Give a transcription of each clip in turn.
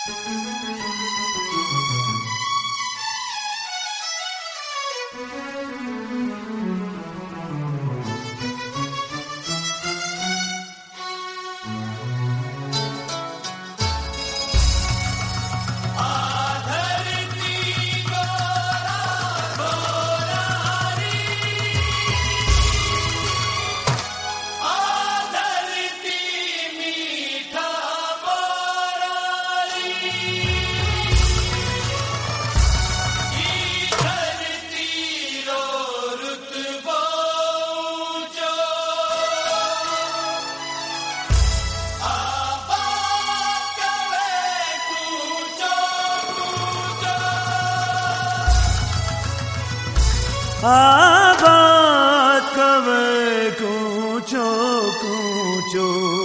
आबाद कवे कूचो कूचो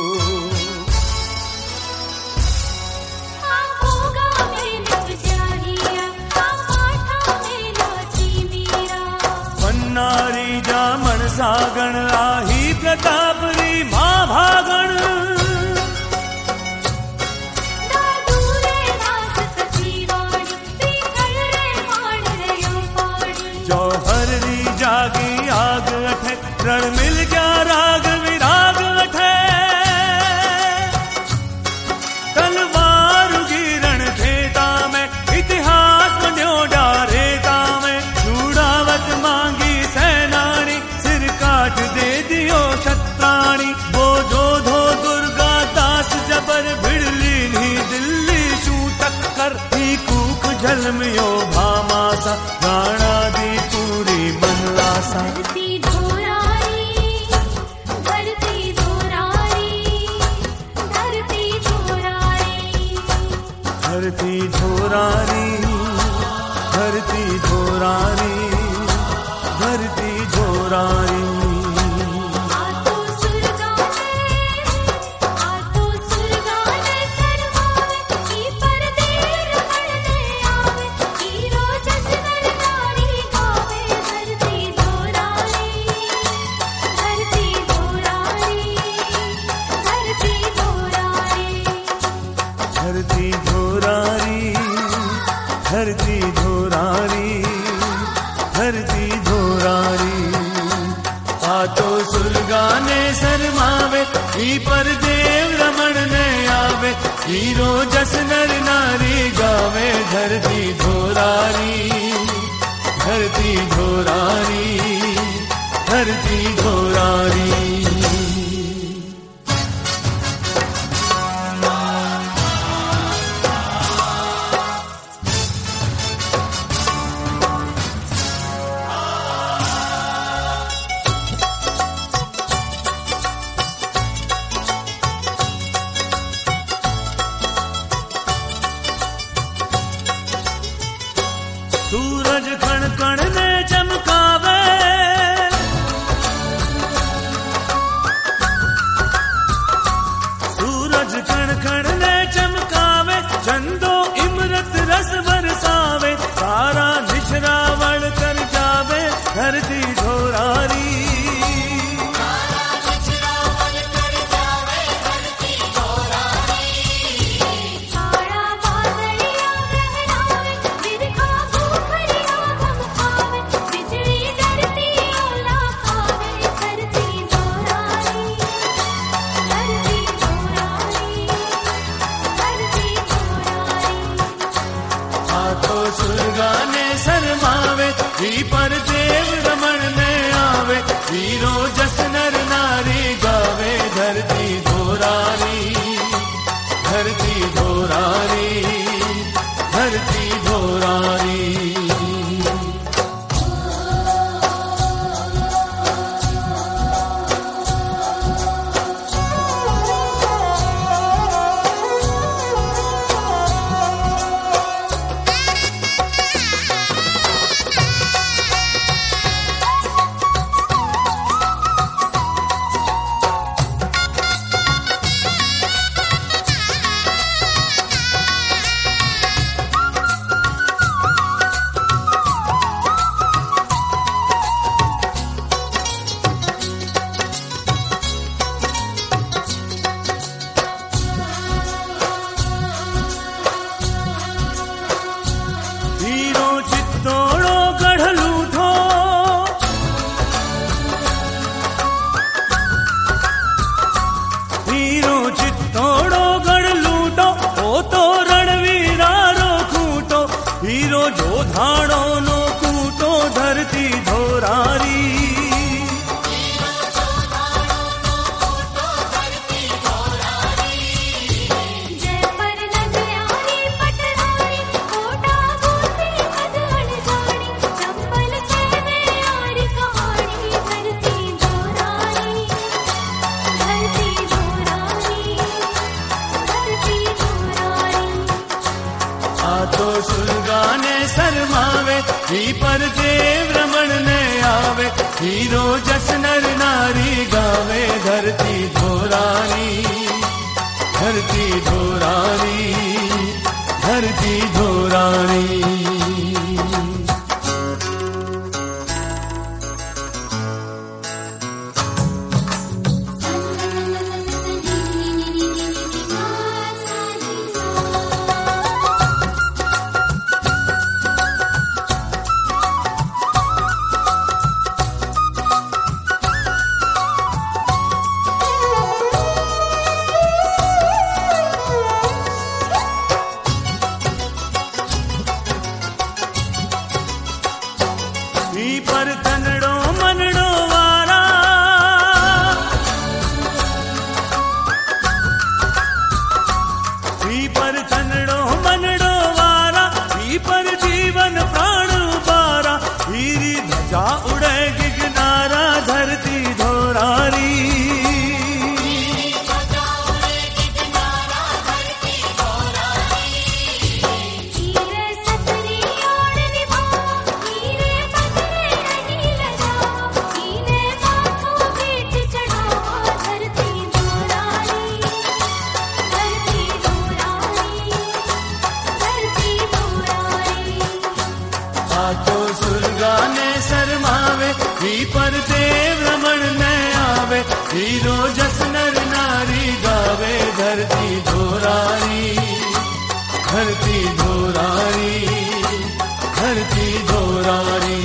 पन्नारी जामण सागण आही प्रतापरी मां भागण जागी आग अठे रण मिल गया राग विराग अठे तलवार गिरण खेता में इतिहास बन्यो डारेता में चूड़ावत मांगी सेनानी सिर काट दे दियो छत्राणी वो जोधो दुर्गा दास जबर भिड़ली नी दिल्ली शू टक्कर ही कूक झलमियो भामासा गाना दी पूरी धरती धोरारी धरती धोरारी धरती धोरारी धरती धोरारी धरती धोरारी धरती धोरारी धरती धोरारी धरती धोरारी धरती धोरारी आतो सुलगाने शर्मावे ई पर देव रमण ने आवे हीरो जस नर नारी गावे धरती धोरारी धरती धोरारी धरती धोरारी सूरज कण कण ने चमकावे ही पर देव रमण ने आवे, हीरो जस नर नारी गावे। धरती धोरानी, धरती धोरानी, धरती धोरानी। ही पर तनड़ो मनड़ो वारा, ही पर तनड़ो मनड़ो वारा, ही पर जीवन प्राण बारा। हीरी ध्वजा उड़े गिगनारा, धरती धोरारी। तो सुरगाने शरमावे, ही पर देव रमण ने आवे। हीरो जस नर नारी गावे। धरती धोरारी, धरती धोरारी, धरती धोरारी।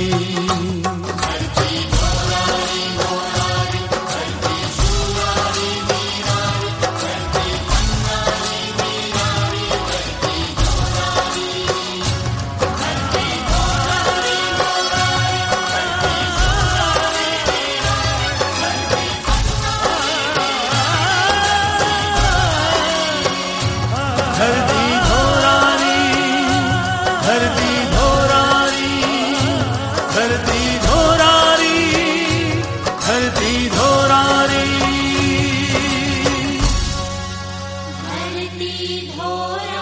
धरती धोरानी, धरती धोरानी, धरती धोरानी, धरती धोरानी, धरती धोरानी।